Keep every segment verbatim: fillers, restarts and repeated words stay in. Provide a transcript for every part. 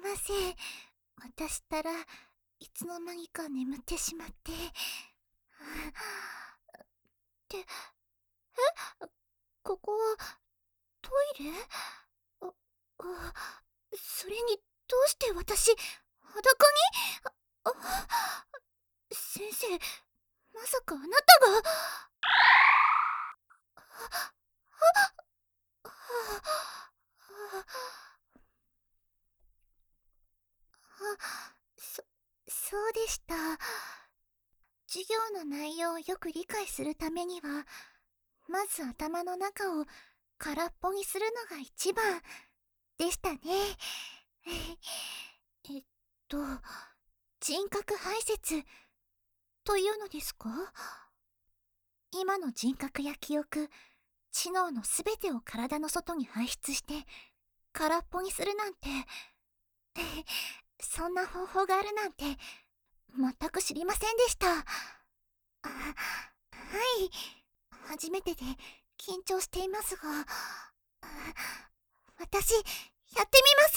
ません。私ったらいつの間にか眠ってしまって。ってえここはトイレ？ああそれにどうして私裸に？ああ先生、まさかあなたが？そそうでした。授業の内容をよく理解するためには、まず頭の中を空っぽにするのが一番でしたね。えっと人格排泄というのですか？今の人格や記憶、知能のすべてを体の外に排出して空っぽにするなんてそんな方法があるなんて全く知りませんでした。あ、はい、初めてで緊張していますが、あ私やってみます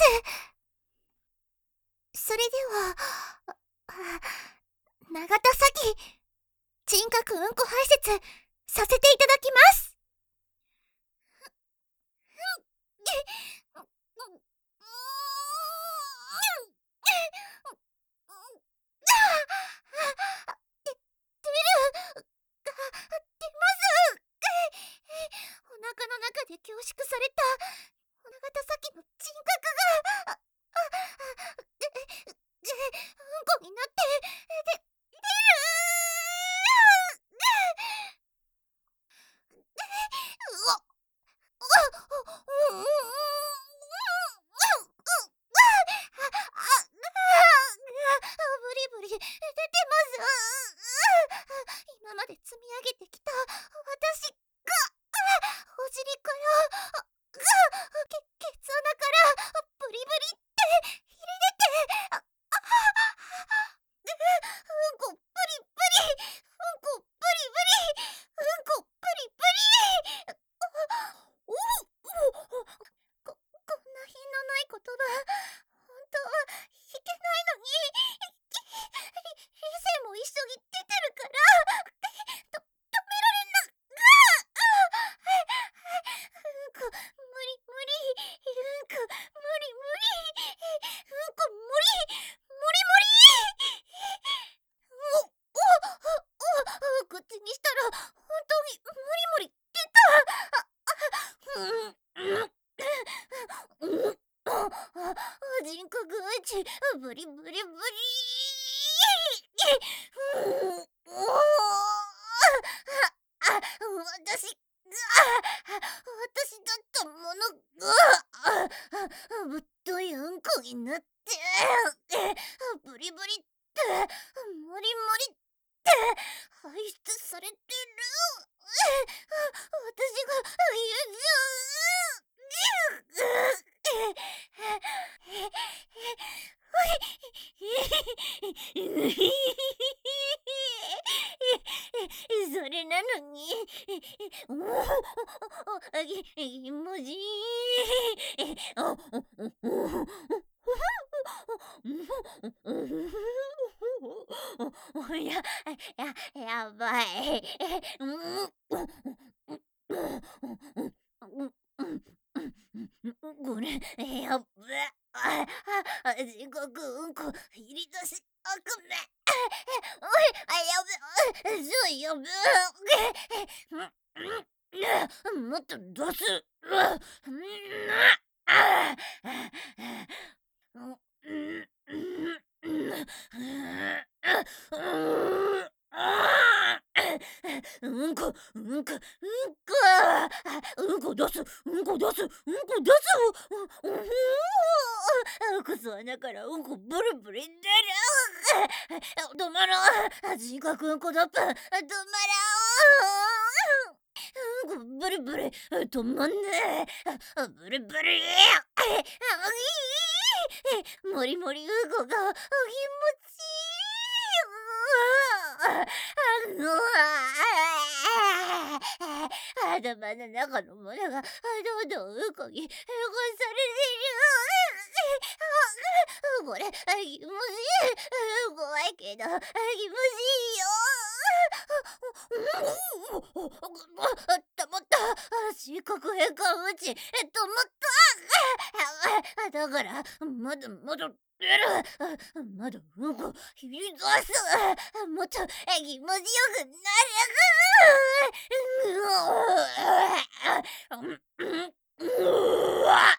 。それでは、ああ永田咲人格うんこ排泄させていただきます。お腹の中で凝縮された永田咲の人格が、あ、あ、で、で、うんこになって、で、出るうわ、うわ、う、う、う、う、う、ブリブリ出てます。今まで積み上げてきた私がお尻からけケツ穴からブリブリって入れ出て、うんこプリプリ、うんこプリプリ、うんこプリプリ。おおここんな品のない言葉本当は弾けないのに、り理性も一緒に出てるからと止められなうんこ無理無理、うんこ無理無理、うんこ無理無理無理。おおお口にしたら本当に無理無理出た。うんうんうん人格うちブリブリブリ。うんあ、私が私だったものがぶっというんこになってブリブリってモリモリって排出されてる。私が言うそれなのにおおもじやややばい。これやっべああ人格うんこ入り出しあくめおいあやべそうやべもっと出すうんこうんこうんこうんこ出すうんこ出すうんこ出すうんくそ穴からうんこブルブル出る止まろう人格うんこドップ止まろううんこブルブル止まんねえブルブルもりもりうんこが気持ちいいあの頭の中のものがどんどんうんこに変換されているこれ、あ、気持ちいい。怖いけど、あ、気持ちいいよ。たまった。四角変換うち、止まった。だから、まだまだ出る。まだうんこ引き出す。もっと気持ちよくなる。うわ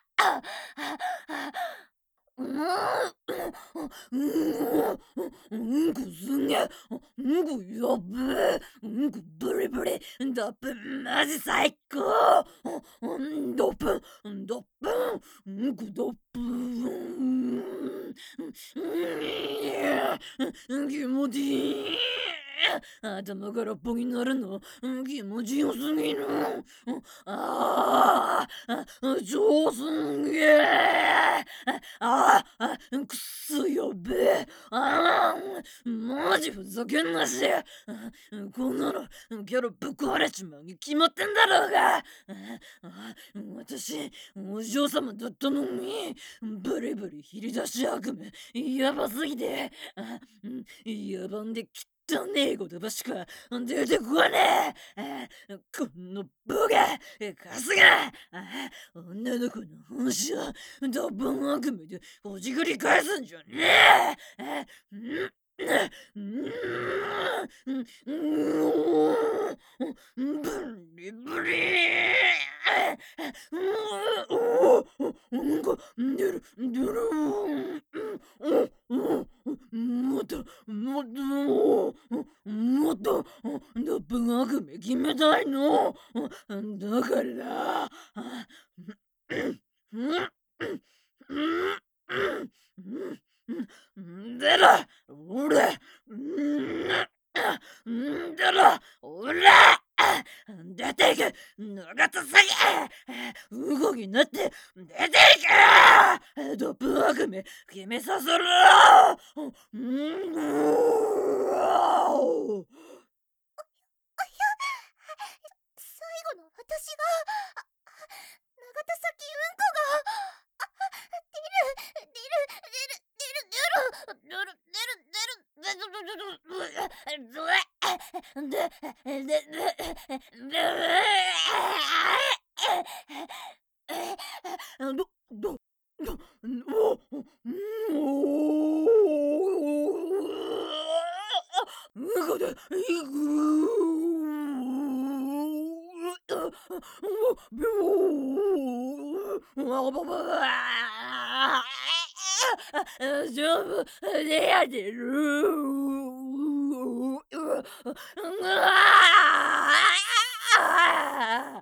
うんこすんげえ。うんこやっべえ。うんこブリブリ。だっぺんマジ最高。うんだっぺんだっぺんうんこだっぺん。うん気持ちいい。頭からっぽになるの気持ちよすぎる。ああ超すんげえ。ああくっそやべえ。ああマジふざけんなし。こんなのキャラぶっ壊れちまうに決まってんだろうが。私お嬢様だったのにブリブリひり出し悪夢やばすぎて野蛮で汚ねえ言葉しか出てこねえ。このボケカスが女の子の本性ドボン悪夢でほじくり返すんじゃねえ。ブリブリなんか出る出る。もっともっともっとダップが悪夢決めたいのだから出ろ俺出ろ俺出ていけ長田詐欺動きになって出ていけドップ悪夢決めさせろ。最後の私が長田咲うんこが出る出る出る出る出る出る出る出る出る出るどどどおうんこでいく丈夫でやってる。うわ